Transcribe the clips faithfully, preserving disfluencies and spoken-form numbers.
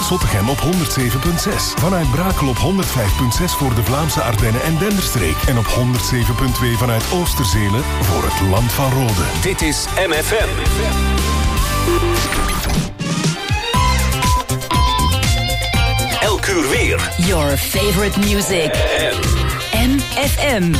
Zottegem op honderd zeven komma zes. Vanuit Brakel op honderd vijf komma zes voor de Vlaamse Ardennen en Denderstreek. En op honderd zeven komma twee vanuit Oosterzelen voor het Land van Rode. Dit is M F M. Elk uur weer. Your favorite music. M F M.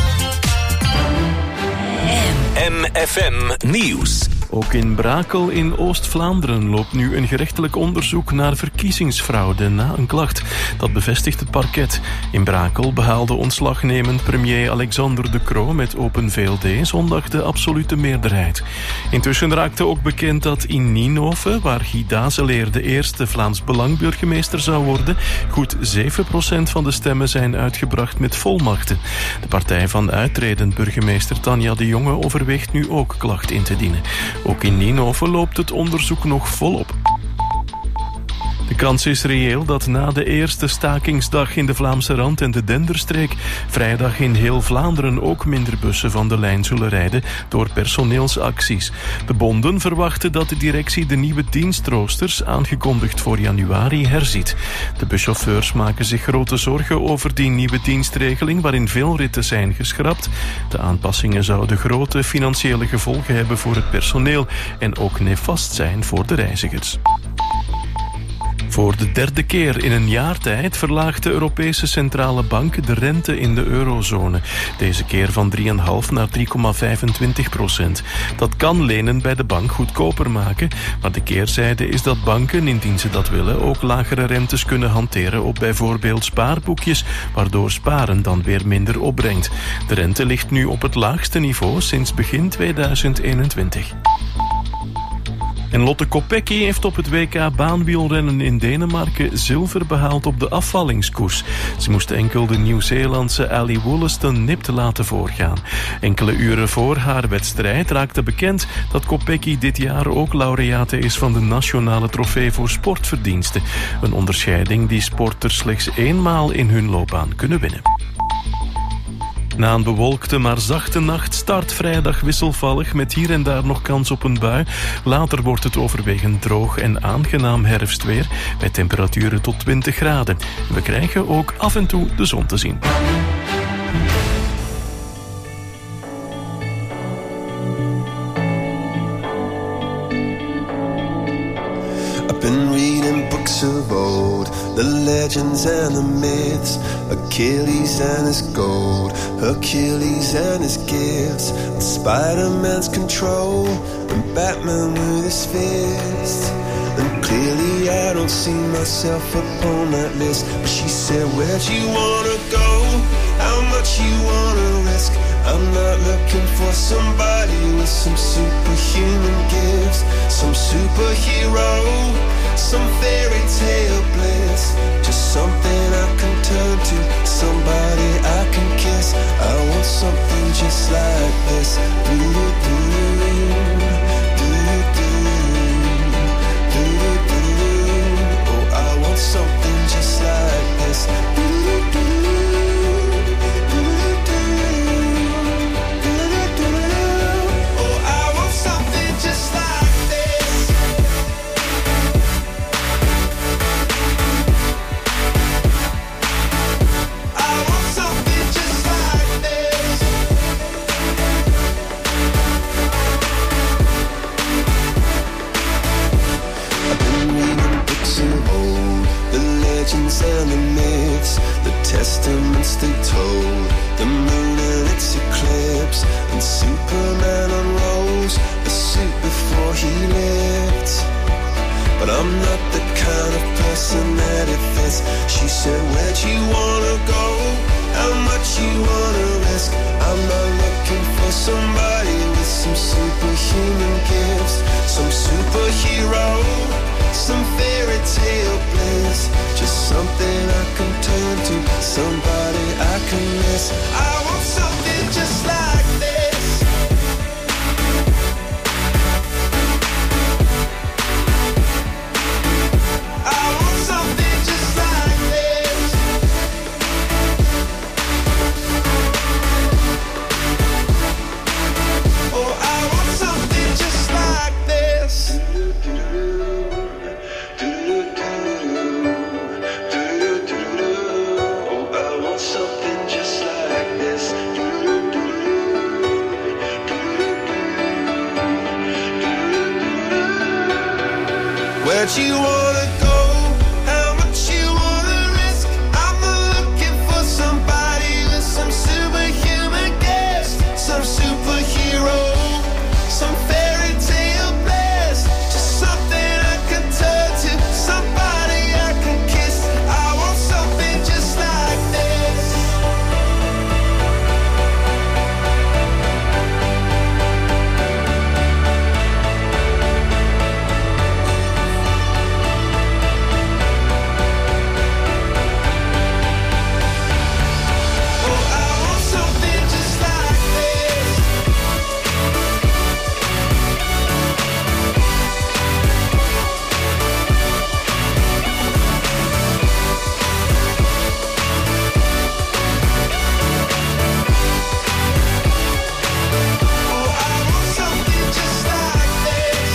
M F M Nieuws. Ook in Brakel in Oost-Vlaanderen loopt nu een gerechtelijk onderzoek naar verkiezingsfraude na een klacht. Dat bevestigt het parket. In Brakel behaalde ontslagnemend premier Alexander De Croo met Open V L D zondag de absolute meerderheid. Intussen raakte ook bekend dat in Ninove, waar Guy Dazeleer de eerste Vlaams Belang-burgemeester zou worden, goed zeven procent van de stemmen zijn uitgebracht met volmachten. De partij van uitredend burgemeester Tanja de Jonge overweegt nu ook klacht in te dienen. Ook in Ninove loopt het onderzoek nog volop. De kans is reëel dat na de eerste stakingsdag in de Vlaamse Rand en de Denderstreek vrijdag in heel Vlaanderen ook minder bussen van de lijn zullen rijden door personeelsacties. De bonden verwachten dat de directie de nieuwe dienstroosters, aangekondigd voor januari, herziet. De buschauffeurs maken zich grote zorgen over die nieuwe dienstregeling waarin veel ritten zijn geschrapt. De aanpassingen zouden grote financiële gevolgen hebben voor het personeel en ook nefast zijn voor de reizigers. Voor de derde keer in een jaar tijd verlaagt de Europese Centrale Bank de rente in de eurozone. Deze keer van drie komma vijf naar drie komma vijfentwintig procent. Dat kan lenen bij de bank goedkoper maken, maar de keerzijde is dat banken, indien ze dat willen, ook lagere rentes kunnen hanteren op bijvoorbeeld spaarboekjes, waardoor sparen dan weer minder opbrengt. De rente ligt nu op het laagste niveau sinds begin tweeduizend eenentwintig. En Lotte Kopecky heeft op het W K baanwielrennen in Denemarken zilver behaald op de afvallingskoers. Ze moest enkel de Nieuw-Zeelandse Ali Wollaston nipt laten voorgaan. Enkele uren voor haar wedstrijd raakte bekend dat Kopecky dit jaar ook laureate is van de Nationale Trofee voor Sportverdiensten. Een onderscheiding die sporters slechts eenmaal in hun loopbaan kunnen winnen. Na een bewolkte maar zachte nacht start vrijdag wisselvallig met hier en daar nog kans op een bui. Later wordt het overwegend droog en aangenaam herfstweer met temperaturen tot twintig graden. We krijgen ook af en toe de zon te zien. I've been reading books of old, the legends and the myths, Achilles and his gold, Hercules and his gifts, and Spider-Man's control, and Batman with his fist. And clearly I don't see myself upon that list. But she said, where'd you wanna go? How much you wanna risk? I'm not looking for somebody with some superhuman gifts, some superhero, some fairy tale bliss. Just something I can turn to, somebody I can kiss. I want something just like this. Do-do-do, do-do-do, do-do-do. Oh, I want something just like this. Do-do-do. And the myths, the testaments they told, the moon and its eclipse, and Superman unrolls the suit before he lived. But I'm not the kind of person that it fits. She said, where'd you wanna go? How much you wanna risk? I'm not looking for somebody with some superhuman gifts, some superhero, some fairy tale bliss. Just something I can turn to, somebody I can miss. I want something just like this. I want something just like this. Oh, I want something just like this. Do-do-do. Where'd you wanna go? How much you wanna risk? I'm not looking for somebody with some superhuman gifts, some superhero, some fairy tale bliss, just something I can turn to, somebody I can kiss. I want something just like this. Oh, I want something just like this. Oh, I want something just like this.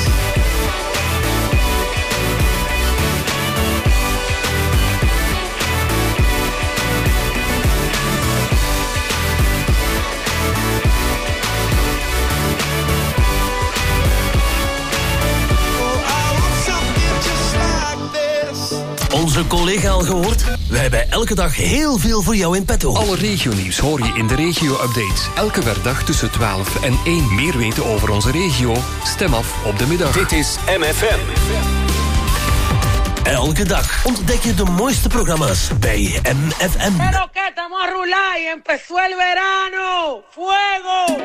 Oh, I want something just like this. Onze collega al gehoord? Wij hebben elke dag heel veel voor jou in petto. Alle regionieuws hoor je in de regio-update. Elke werkdag tussen twaalf en één. Meer weten over onze regio? Stem af op de middag. Dit is M F M. Elke dag ontdek je de mooiste programma's bij M F M. Pero que estamos a rular y empezó el verano. ¡Fuego!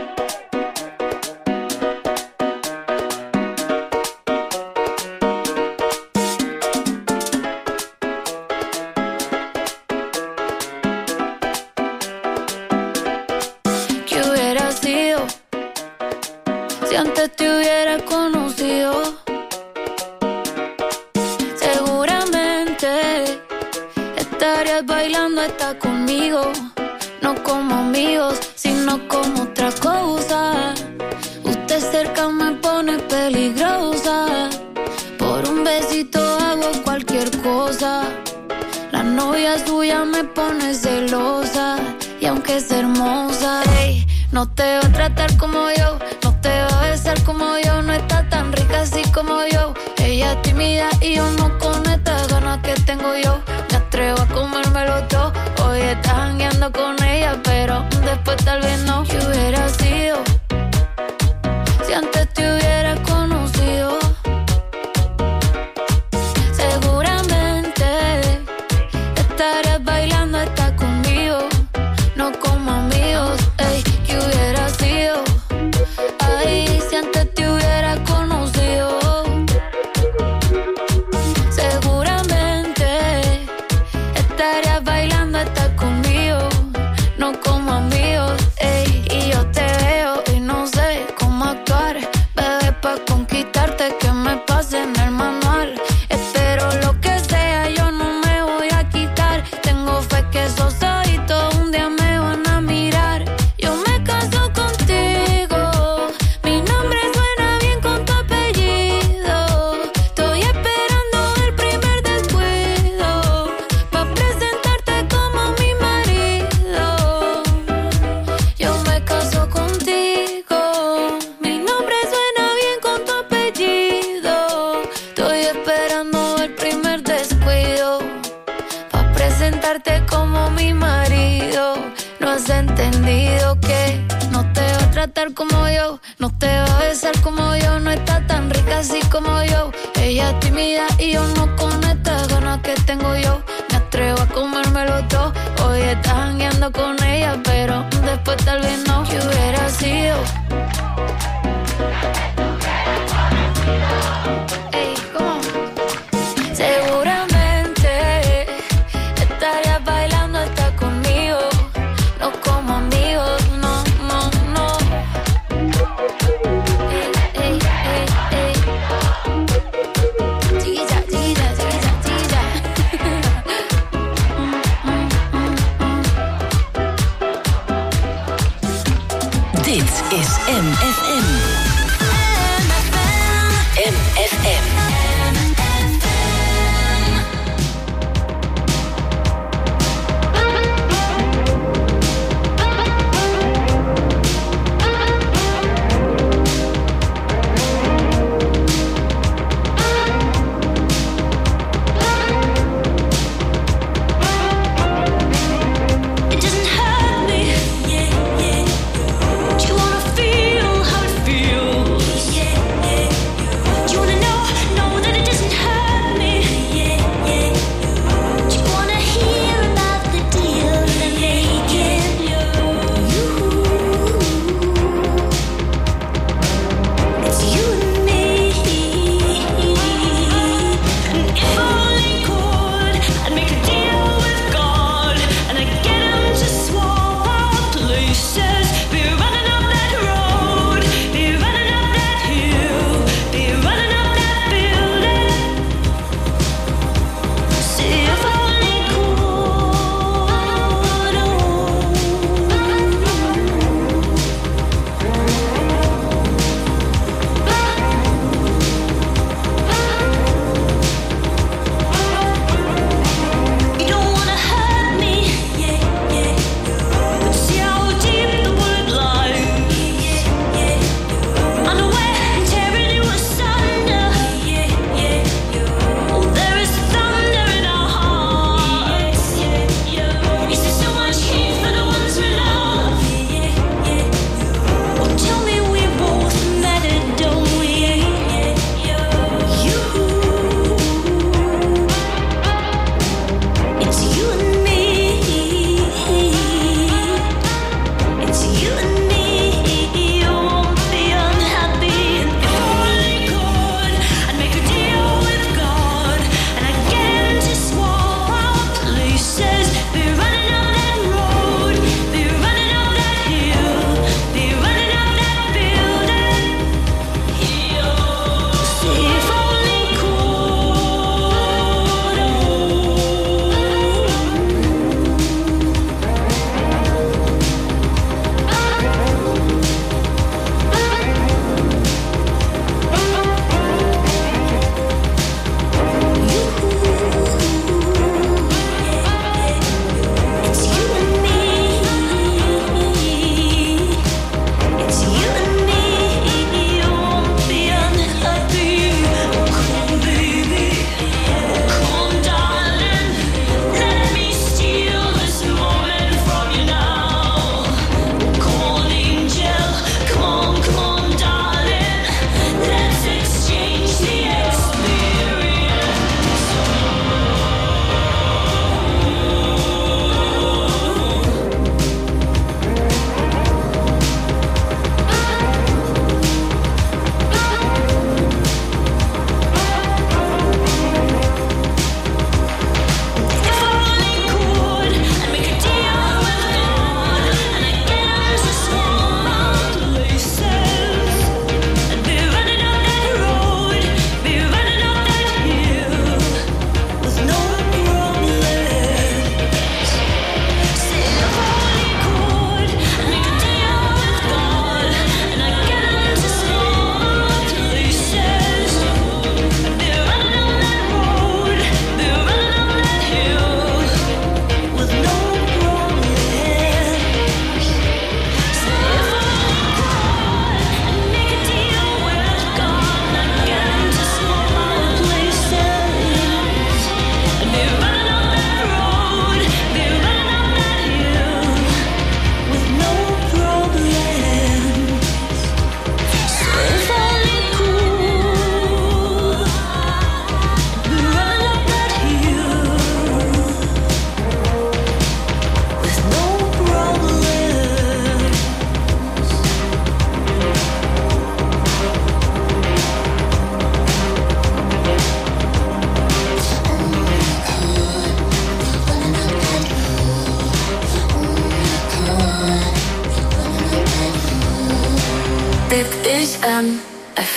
¿Qué hubiera sido si antes te hubiera conocido? Seguramente estarías bailando hasta conmigo, no como amigos, sino como otra cosa. Usted cerca me pone peligrosa, por un besito hago cualquier cosa. La novia suya me pone celosa, y aunque es hermosa, ey, no te va a tratar como yo, no te va a besar como yo, no está tan rica así como yo. Ella es tímida y yo no con estas ganas que tengo yo. Me atrevo a comérmelo todo. Hoy estás jangueando con ella, pero después tal vez no. ¿Qué hubiera sido si antes te hubiera conocido? Seguramente estarías bailando hasta conmigo, no como amigos. Ey, ¿qué hubiera sido? Ay, si antes te hubiera conocido. Seguramente estarías bailando hasta conmigo, no como amigos. Ey, y yo te veo y no sé cómo actuar, bebé, pa' conquistarte que me pase en el manual. Espero lo que sea, yo no me voy a quitar. Tengo fe que esos ojitos un día me van a mirar. Yo me caso contigo, mi nombre suena bien con tu apellido. Estoy esperando el primer descuido, pa' presentarte como mi marido. Yo me caso contigo, mi nombre suena bien con tu apellido. Estoy esperando el primer descuido, pa' presentarte como mi marido. No has entendido que no te va a tratar como yo, no te va a besar como yo, no está tan rica así como yo. Ella es tímida y yo no con estas ganas que tengo yo. Me atrevo a comérmelo todo. Hoy estás jangueando con ella, pero después tal vez no. ¿Qué hubiera sido? Ey, ¿cómo? Seguramente estarías bailando hasta conmigo, no como amigos, no, no, no. Ey, ey, ey, ey. Chiquilla, chiquilla, chiquilla, chiquilla. Mm, mm, mm, mm. Dit is M F M. M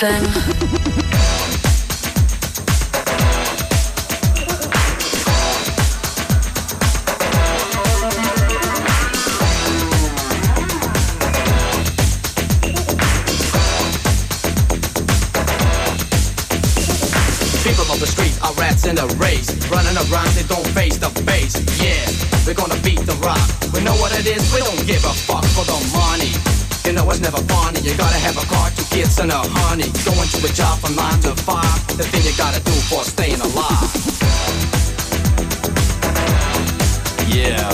F M. In the race, running around, they don't face the base. Yeah, we're gonna beat the rock. We know what it is, we don't give a fuck for the money. You know it's never funny, you gotta have a car, two kids and a honey. Going to a job from nine to five, the thing you gotta do for staying alive. Yeah.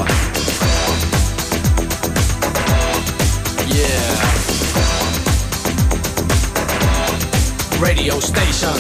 Yeah. Radio station.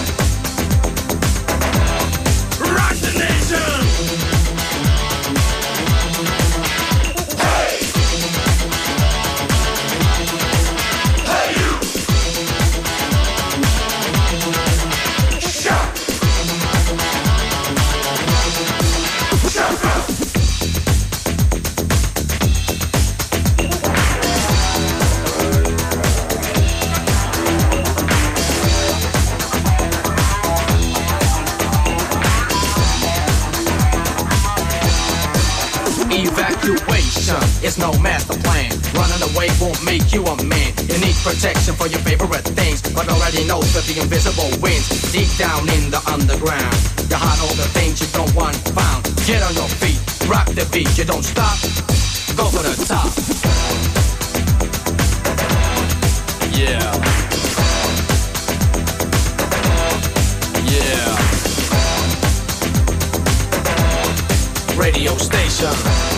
It's no master plan. Running away won't make you a man. You need protection for your favorite things, but already knows that the invisible wins. Deep down in the underground, you hide all the things you don't want found. Get on your feet, rock the beat. You don't stop, go for the top. Yeah. Yeah. Radio station.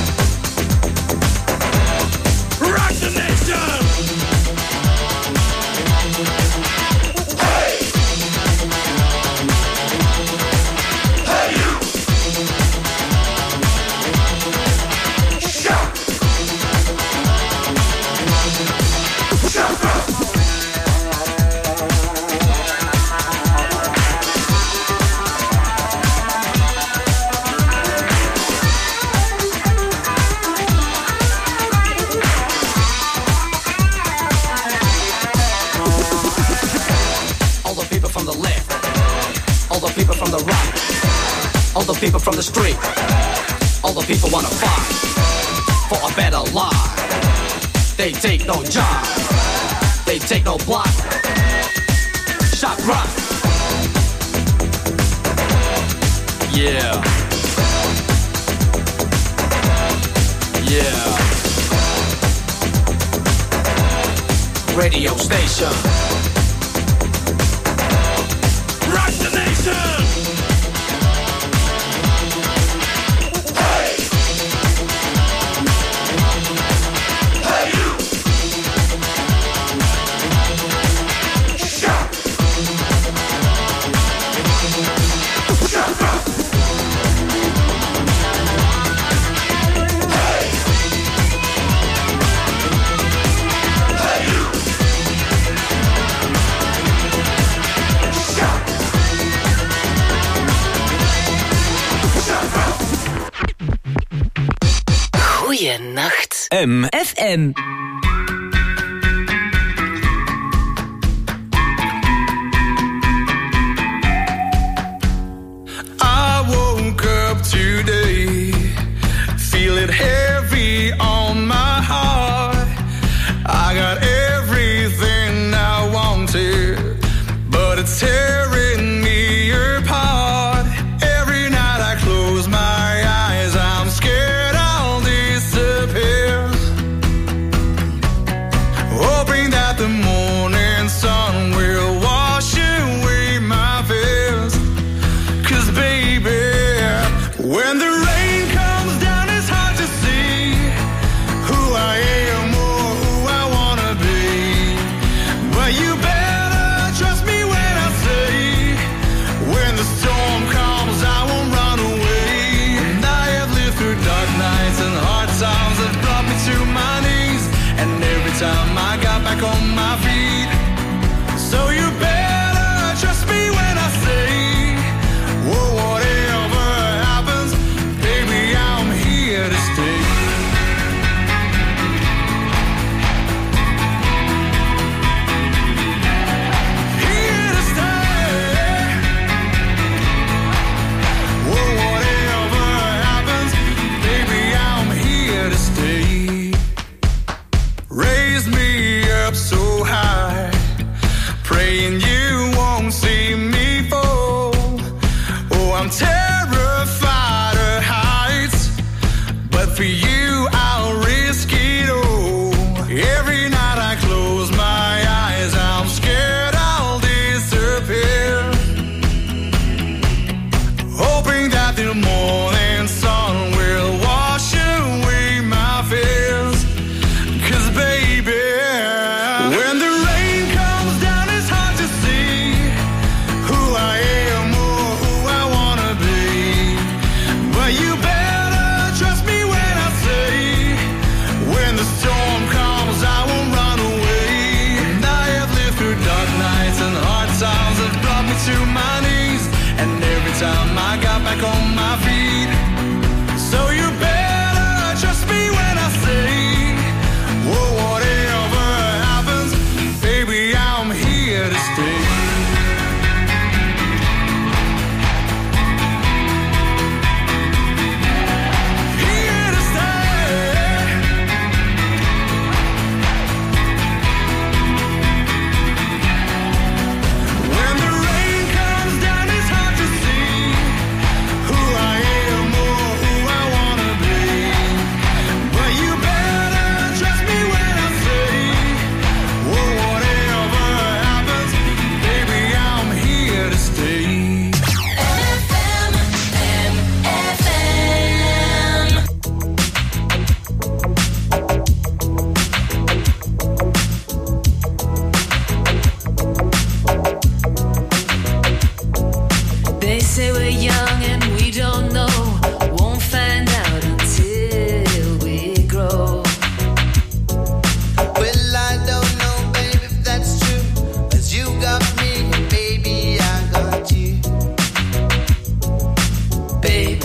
Rock the nation! Hey! Hey you! Shout! Shout up! From the rock, all the people from the street, all the people wanna fight for a better life. They take no job, they take no block. Shock rock, yeah, yeah. Radio station. Rock the nation! Hey! Hey you! Shout! Shout up! Hey! Hey you! Shout! Goeienacht. M. F M. I woke up today, feel it heavy on my heart. I got everything I wanted, but it's tearing me apart. Every night I close my eyes, I'm scared I'll disappear. Hoping that the morning sun will wash away my fears. 'Cause baby, when the rain comes down, it's hard to see who I am or who I wanna be. But you better trust me when I say, when the storm comes, I won't run away. And I have lived through dark nights and hard times that brought me to my knees. And every time I got back on my feet. So you better trust me when I say, whoa, whatever happens, baby, I'm here to stay. I'm terrified of heights, but for you I'll risk it all. Every night I close my eyes, I'm scared I'll disappear, hoping that the morning sun will wash away my fears. 'Cause baby, when the rain comes down it's hard to see who I am or who I wanna be, but you better trust me when I say, when the storm comes I won't run away. And I have lived through dark nights and hard times have brought me to my knees, and every time I got back on my feet. So you better trust me when I say, whoa, whatever happens, baby, I'm here to stay. Here to stay. When the rain comes down, it's hard to see who I am or who I wanna be, but you better trust me when I say, whoa, whatever happens, baby, I'm here to stay. They say we're young and we don't know, won't find out until we grow. Well, I don't know, baby, if that's true, 'cause you got me, baby, I got you. Babe,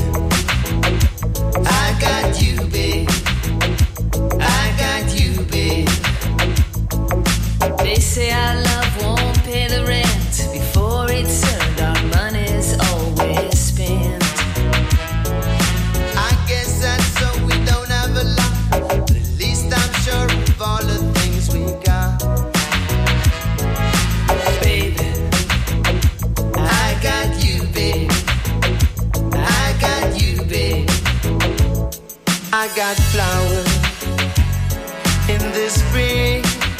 I got you, babe. I got you, babe. they say our love won't pay the rent before it's earned, our money's always spent. I guess that's so we don't have a lot, but at least I'm sure of all the things we got. Baby, I got you, babe. I got you, babe. I got flowers in the spring.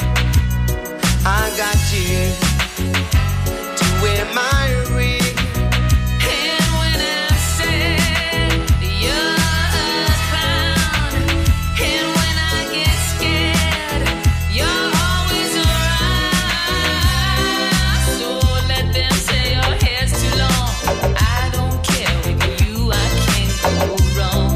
I got you to wear my ring. and when I said you're a clown, and when I get scared, you're always around. So let them say your hair's too long, I don't care, with you I can't go wrong.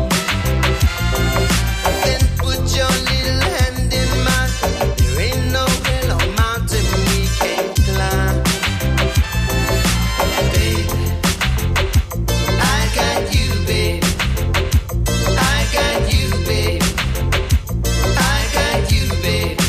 Then put your little hand in mine. There ain't no hill or mountain we can't climb. Baby, I got you, babe. I got you, babe. I got you, babe.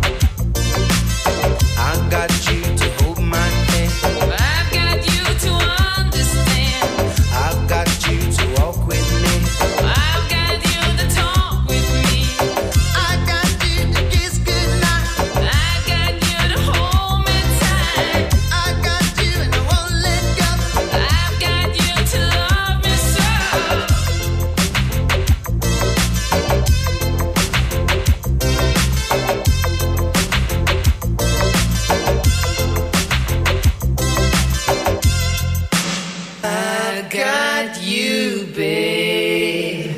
I got you to hold my hand. I've got you to understand, I've got you to walk with me. I've got you to talk with me, I got you to kiss goodnight. I've got you to hold me tight, I got you and I won't let go. I've got you to love me so. I got you, babe.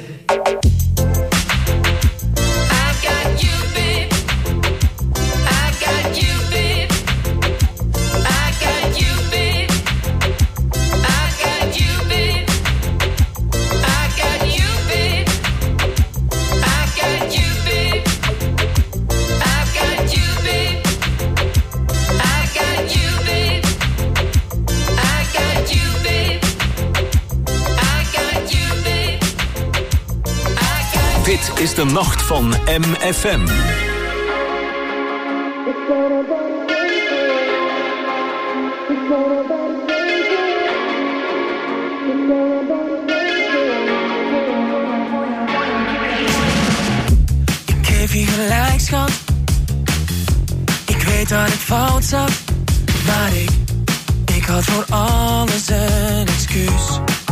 I got you, babe. I got you, babe. I got you, babe. I got you, babe. I got you, babe. I got you, babe. I got you, babe. I got you, babe. I got you, babe. I got you, babe. I got Dit is de nacht van M F M. Ik geef je gelijk, schat. Ik weet dat ik fout zat, maar ik, ik had voor alles een excuus.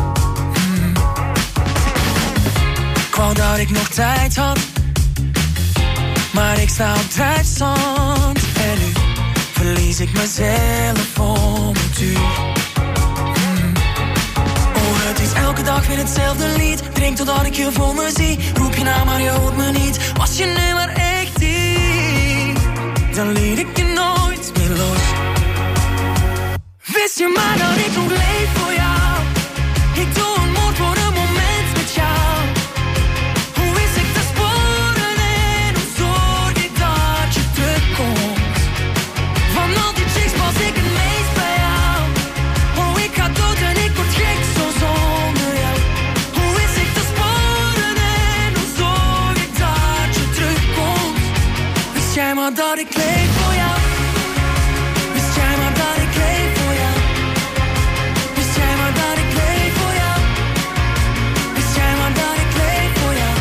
wou dat ik nog tijd had, maar ik sta op drijfzand. En nu verlies ik mezelf om het uur. Mm. Oh, het is elke dag weer hetzelfde lied. Drink totdat ik je voor me zie. Roep je naam maar je hoort me niet. Was je nu maar echt die, dan liet ik je nooit meer los. Wist je maar dat ik nog leef voor jou. Ik doe een moord voor een moment met jou. Hoe wist ik te sporen en hoe zorg ik dat je terugkomt? Van al die chicks pas ik het meest bij jou. Oh, ik ga dood en ik word gek zo zonder jou. Hoe wist ik te sporen en hoe zorg ik dat je terugkomt? Wist jij maar dat ik leef voor jou? Wist jij maar dat ik leef voor jou? Wist jij maar dat ik leef voor jou? Wist jij maar dat ik leef voor jou?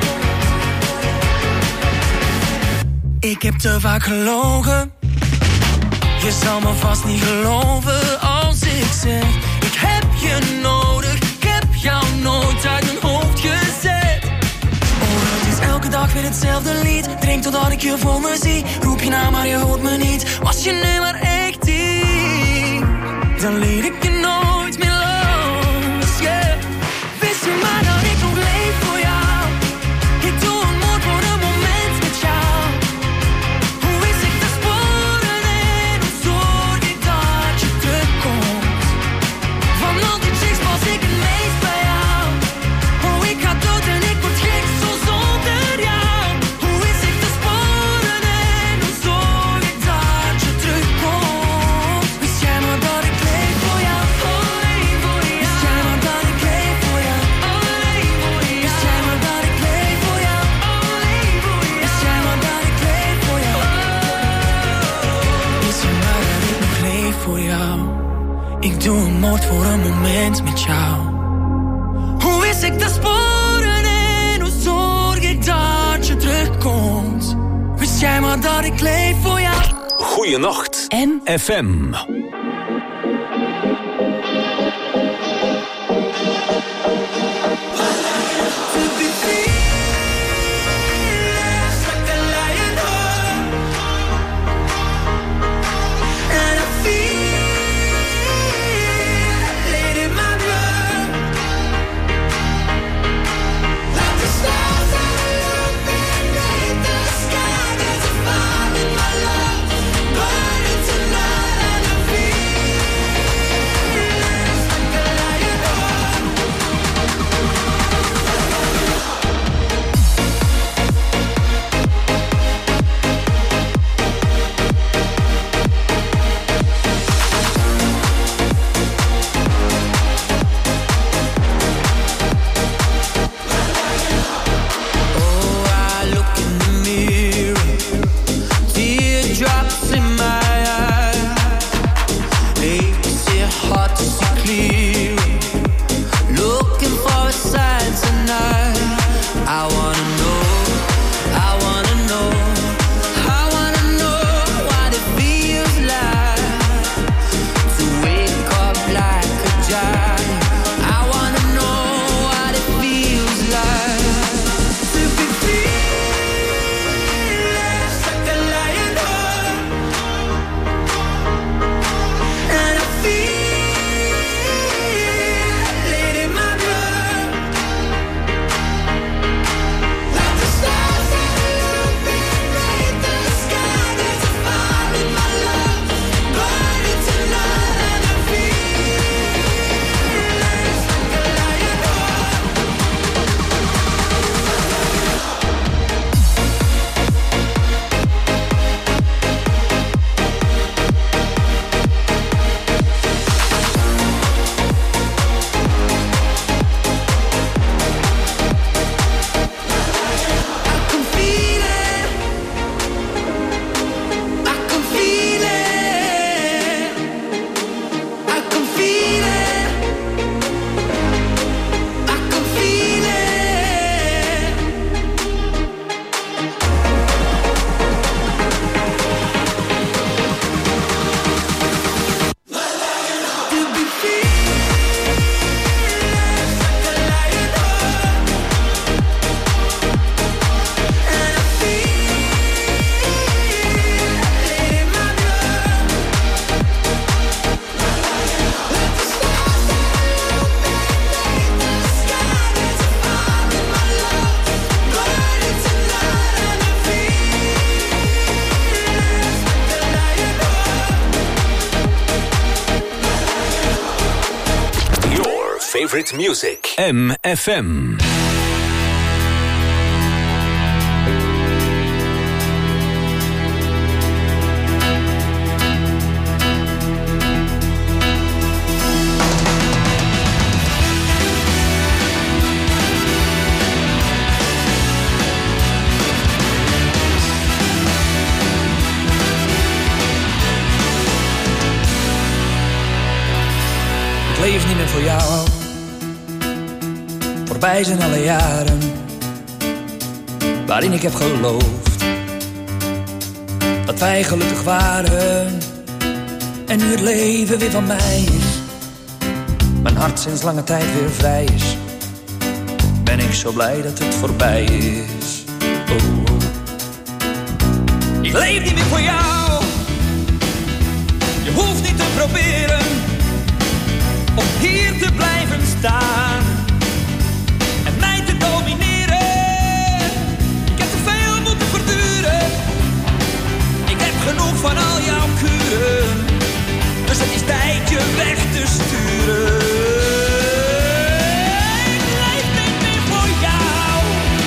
Ik heb te vaak gelogen. Je zal me vast niet geloven als ik zeg ik heb je nodig. Ik heb jou nooit uit mijn hoofd gezet. Oh, het is elke dag weer hetzelfde lied. Drink totdat ik je voor me zie. Roep je naam maar je hoort me niet. Was je nu maar echt die, dan liet ik je nooit meer los, yeah. Wist je maar dat ik nog leef voor jou. Ik doe een moord voor een moment met jou. Hoe wist ik te sporen en hoe zorg ik dat je terugkomt? Van al die chicks pas ik het meest bij jou. Oh, ik ga dood en ik word gek zo zonder jou. Hoe wist ik te sporen en hoe zorg ik dat je terugkomt? Wist jij maar dat ik leef voor jou? Oh, leef voor jou. Wist jij maar dat ik leef voor jou? Oh, leef voor jou. Wist jij maar dat ik leef voor jou? Oh, leef voor jou. Wist jij maar dat ik leef voor jou? Wist je maar dat ik nog leef voor jou? Ik doe een moord voor een moment met jou. Hoe wist ik te sporen en hoe zorg ik dat je terugkomt? Wist jij maar dat ik leef voor jou? Goeienacht, M F M. Sky, there's a fire in my love, burning tonight, and I feel favorite music. M F M. Ik leef niet meer voor jou. Voorbij zijn alle jaren waarin ik heb geloofd dat wij gelukkig waren. En nu het leven weer van mij is, mijn hart sinds lange tijd weer vrij is, ben ik zo blij dat het voorbij is. Oh, oh. Ik leef niet meer voor jou. Je hoeft niet te proberen om hier te blijven staan en mij te domineren. Ik heb te veel moeten verduren. Ik heb genoeg van al jouw kuren, dus het is tijd je weg te sturen. Ik leef niet meer voor jou.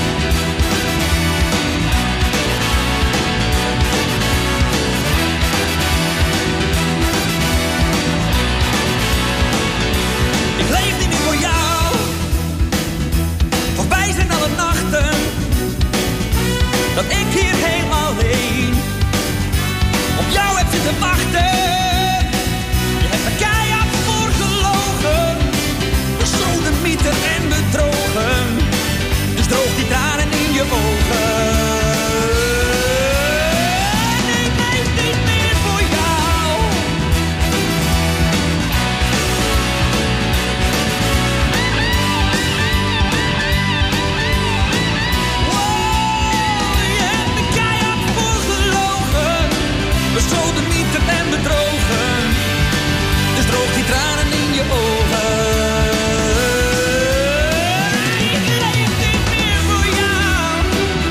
Ik leef niet meer voor jou. Voorbij zijn alle nachten dat ik hier heel alleen op jou heb zitten wachten. Je hebt er keihard voor gelogen, besodemieter en bedrogen. Dus droog die tranen in je ogen. Ik leef niet meer voor jou. Besodemieter en bedrogen, dus droog die tranen in je ogen. Ik leef niet meer voor jou.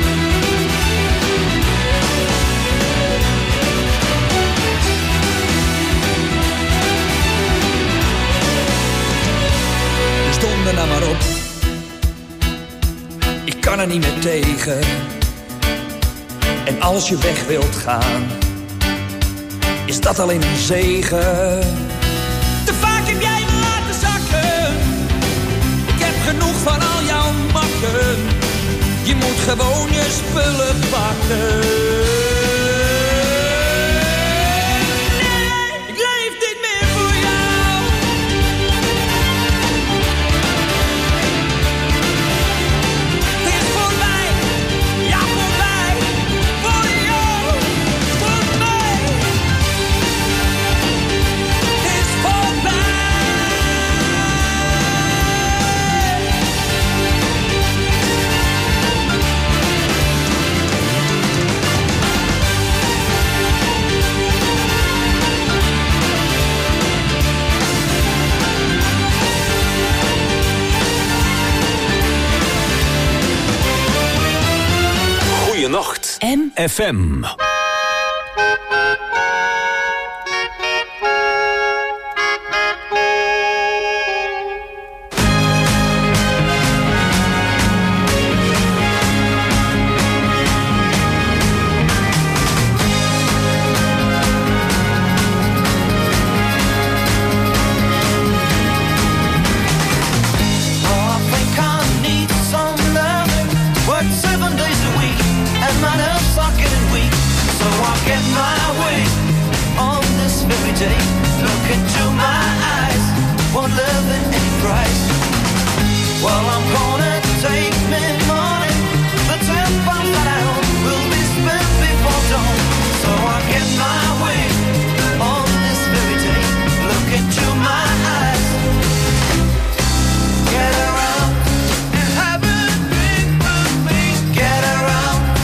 Dus donder nou maar op, ik kan er niet meer tegen. En als je weg wilt gaan, is dat alleen een zegen. Te vaak heb jij me laten zakken. Ik heb genoeg van al jouw makken. Je moet gewoon je spullen pakken. Nee, ik leef niet meer voor jou. Het is voorbij, ja voorbij. Voor jou, voor mij. Goeienacht. M F M.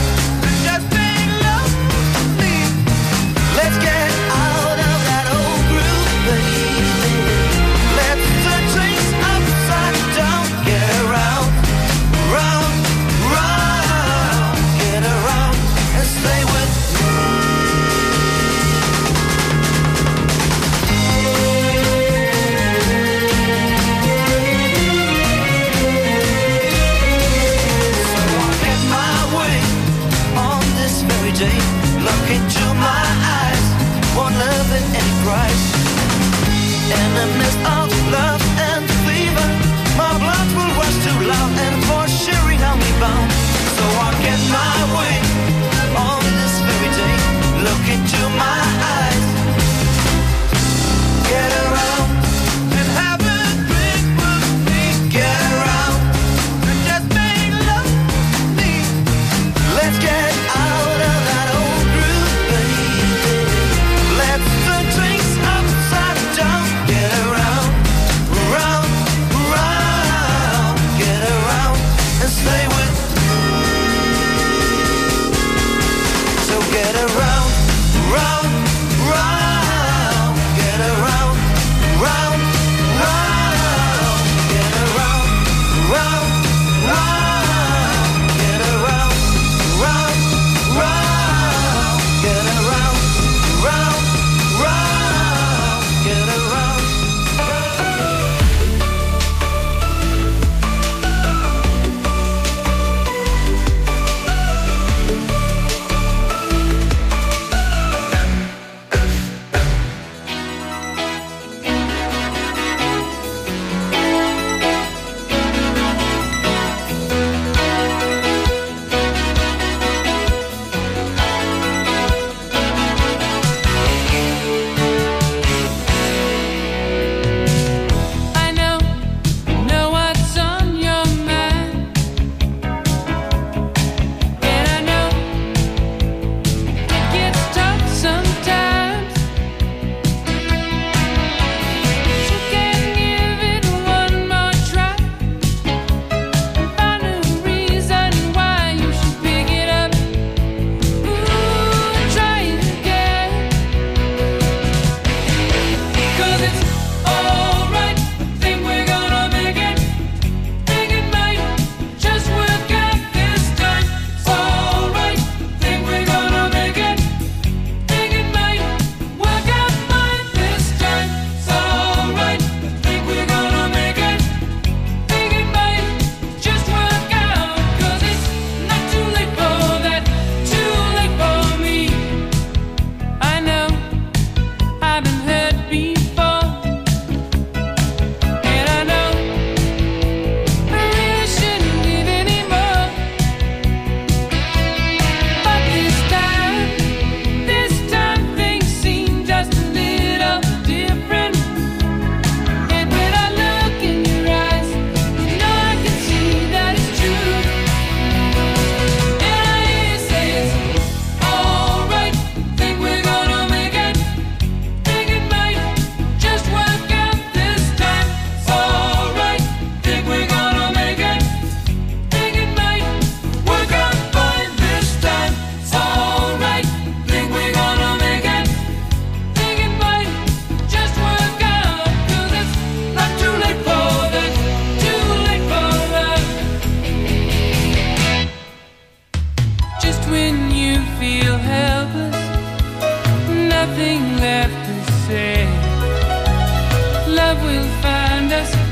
Let's get out of that old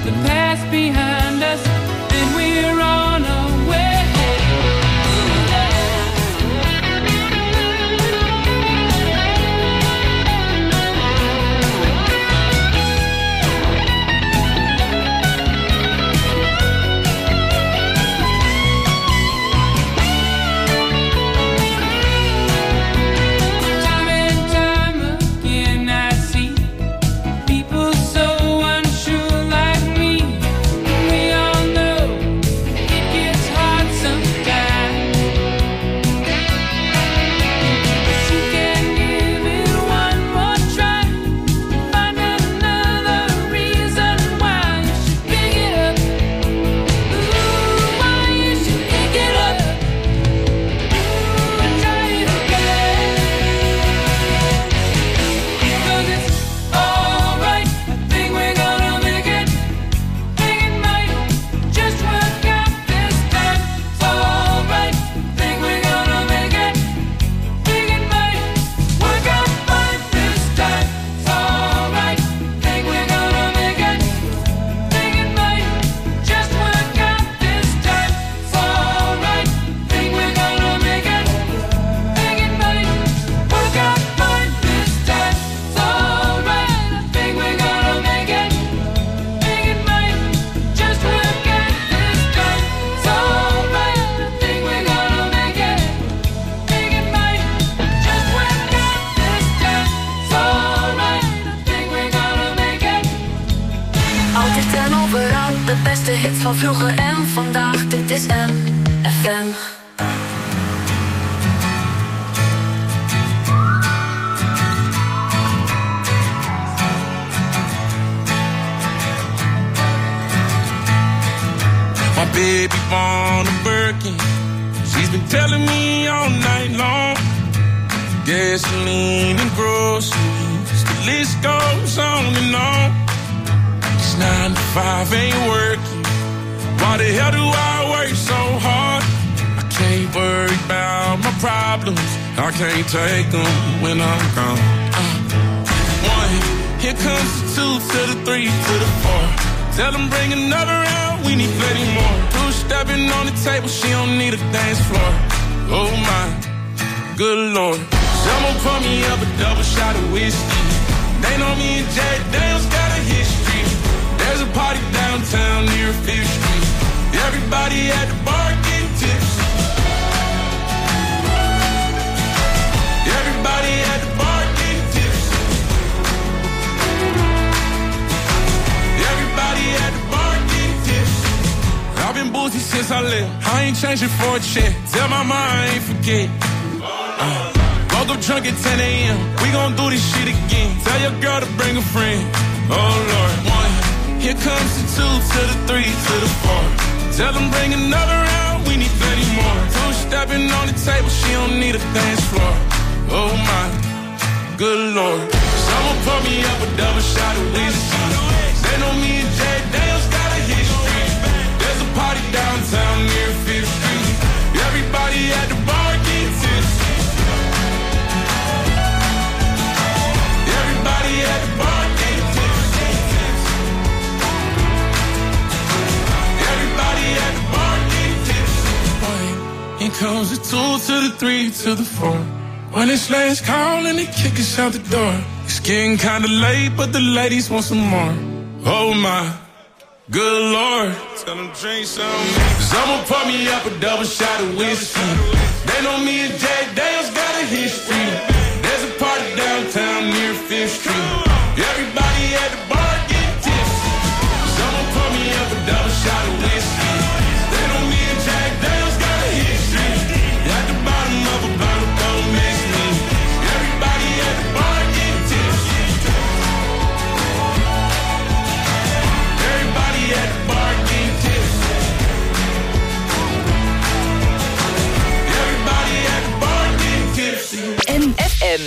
the past behind us, then we're on our way. Van vroeger en vandaag, dit is M F M. My baby born a Birkin. She's been telling me all night long. Gasoline and groceries, the list goes on and on. It's nine to five ain't working. Why the hell do I work so hard? I can't worry about my problems. I can't take them when I'm gone. Uh, one, here comes the two to the three to the four. Tell them bring another round, we need plenty more. Two stepping on the table, she don't need a dance floor. Oh my, good lord. Someone pour me up a double shot of whiskey. They know me and Jay Daniels got a history. There's a party downtown near Fifth Street. Everybody at the bar getting tips. Everybody at the bar getting tips. Everybody at the bar getting tips. I've been boozy since I left. I ain't changing for a check. Tell my mom I ain't forget. Uh, woke up drunk at ten a.m. We gon' do this shit again. Tell your girl to bring a friend. Oh Lord, one. Here comes the two to the three to the four. Tell them bring another round, we need plenty more. Two stepping on the table, she don't need a dance floor. Oh my, good lord. Someone pour me up a double shot of whiskey. They know me and Jay Daniels got a history. There's a party downtown near Fifth Street. Everybody at the bar getting tipsy. Everybody at the bar getting tipsy. Everybody at the bar getting tipsy. Here comes the two to the three to the four. When it's last call and they kick us out the door. It's getting kinda late, but the ladies want some more. Oh my, good lord. Tell them drink some. Someone pour me up a double shot of whiskey. They know me and Jay Daniels got a history. There's a party downtown near Fifth Street. Everybody at the bar getting tipsy. Someone pour me up a double shot of whiskey. They know me and Jay Daniels got a history. At the bottom of a bottle, don't miss me. Everybody at the bar getting tipsy. Everybody at the bar getting tipsy. Everybody at the bar getting tipsy. M F M.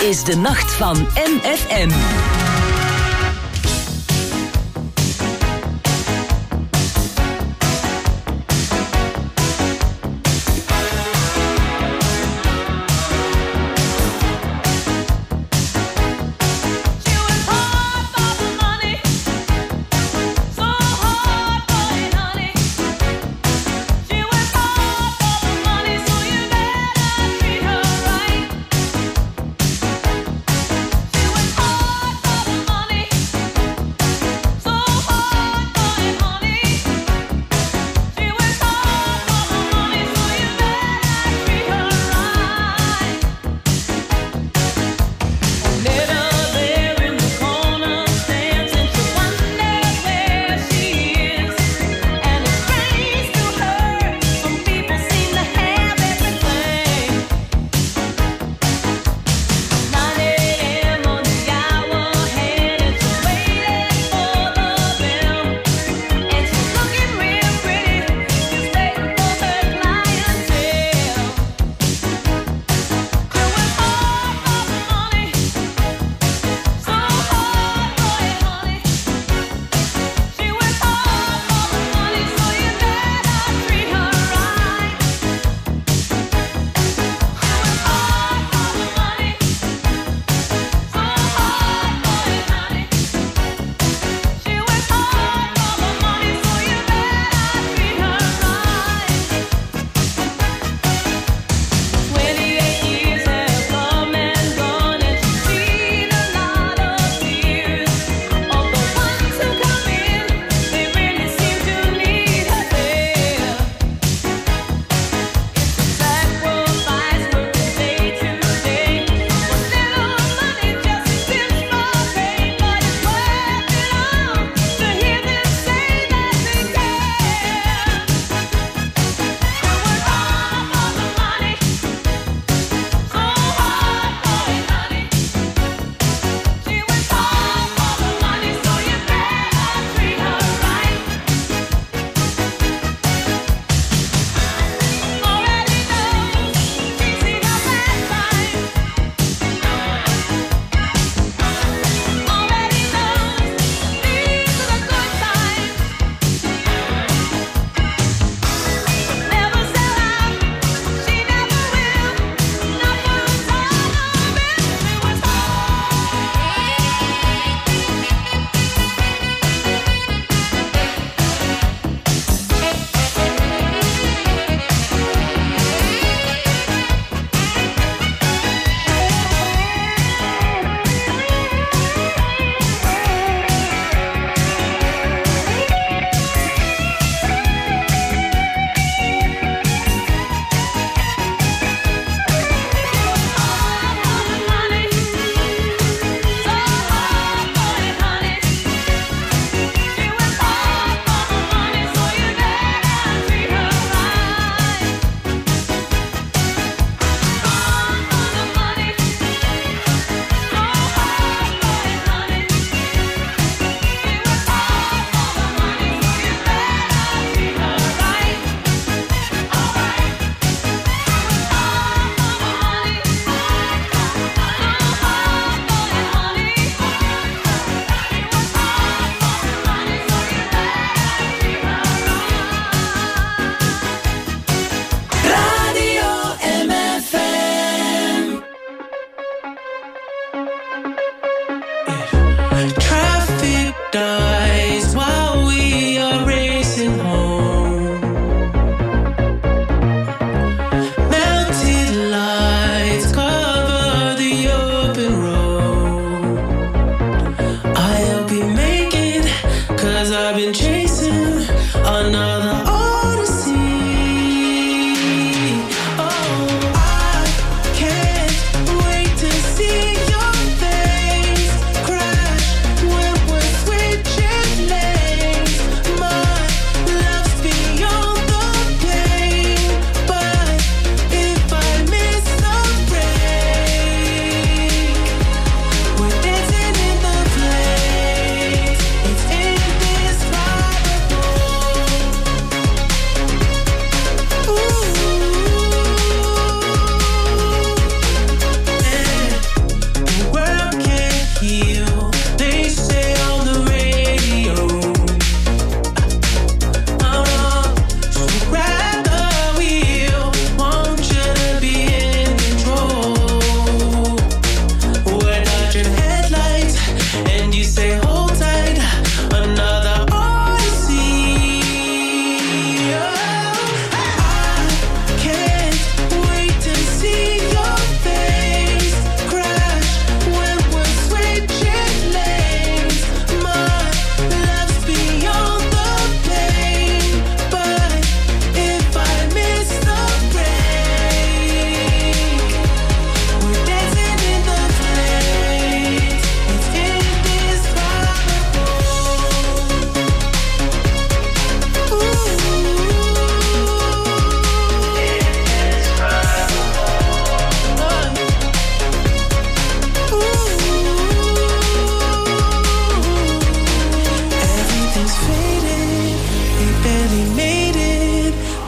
is de nacht van M F M. She was hard for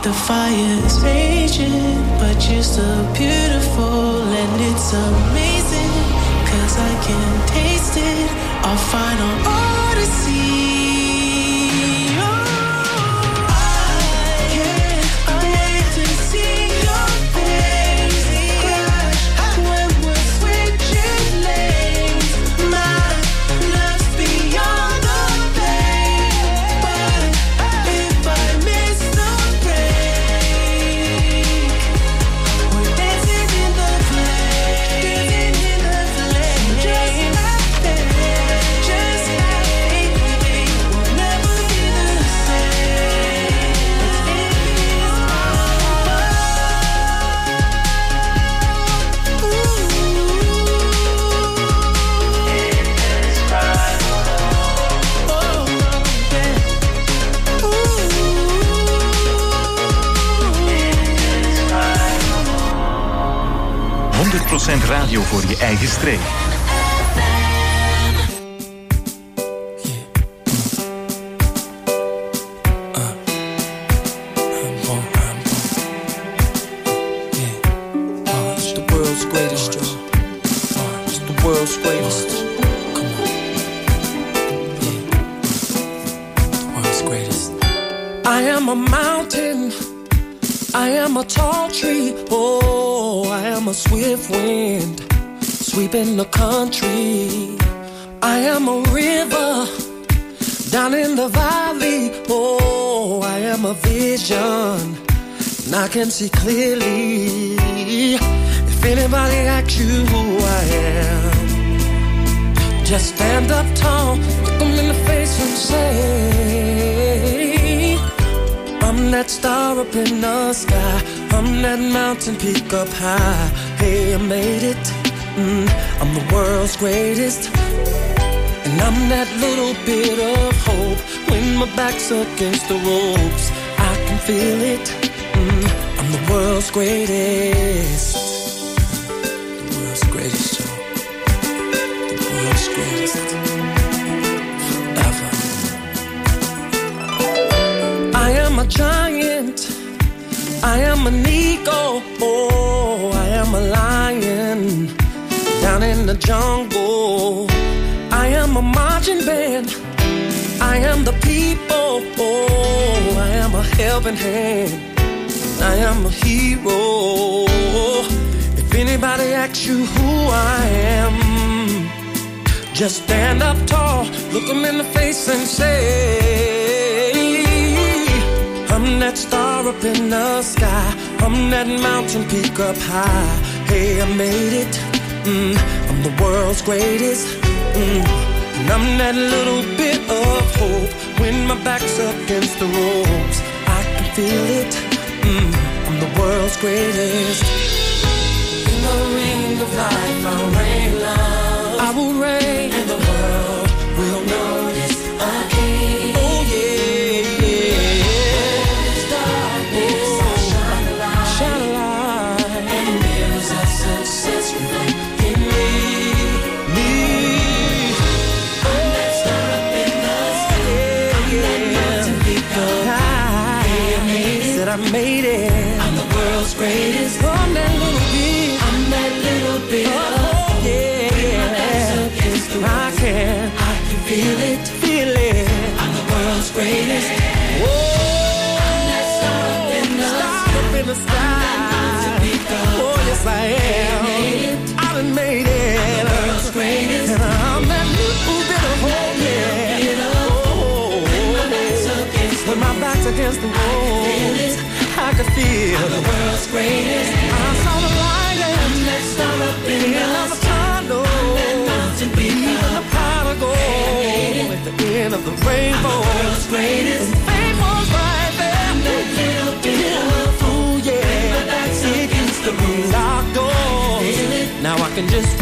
The fire's raging, but you're so beautiful and it's amazing, 'cause I can taste it, our final odyssey. honderd procent radio voor je eigen streek. In the country, I am a river down in the valley. Oh, I am a vision, and I can see clearly. If anybody asks you who I am, just stand up tall, look them in the face and say, I'm that star up in the sky, I'm that mountain peak up high. Hey, I made it. Mm, I'm the world's greatest, and I'm that little bit of hope. When my back's against the ropes, I can feel it. Mm, I'm the world's greatest. The world's greatest, y'all. The world's greatest. Forever. I am a giant, I am an eagle, oh, I am a lion down in the jungle. I am a marching band, I am the people, oh, I am a helping hand, I am a hero. If anybody asks you who I am, just stand up tall, look them in the face and say, I'm that star up in the sky, I'm that mountain peak up high. Hey, I made it. Mm, I'm the world's greatest, mm, and I'm that little bit of hope. When my back's against the ropes, I can feel it. Mm, I'm the world's greatest. In the ring of life, I'll reign love. I will reign, and the world will notice a king. Oh yeah, yeah. Darkness, I'll shine a light, shine a light, and mirrors of success reflect. I made it. I'm the world's greatest. I'm that little bit. I'm that little bit. Oh, yeah, yeah. I can. I can feel it. Feel it. I'm the world's greatest. Whoa. I'm that star up in the star up in the sky. Oh, yes, I am. I done made it. I'm the world's greatest. And I'm that little bit of hope. Yeah. Oh, when my back's against the wall, I could feel I'm the world's greatest. I saw the light and that star up in the tunnel. That mountain peak, even the prodigal at the end of the rainbow. I'm the world's greatest. And fame was right there. I'm that little bit of fool, yeah. My back's against the room. Locked doors. Now I can just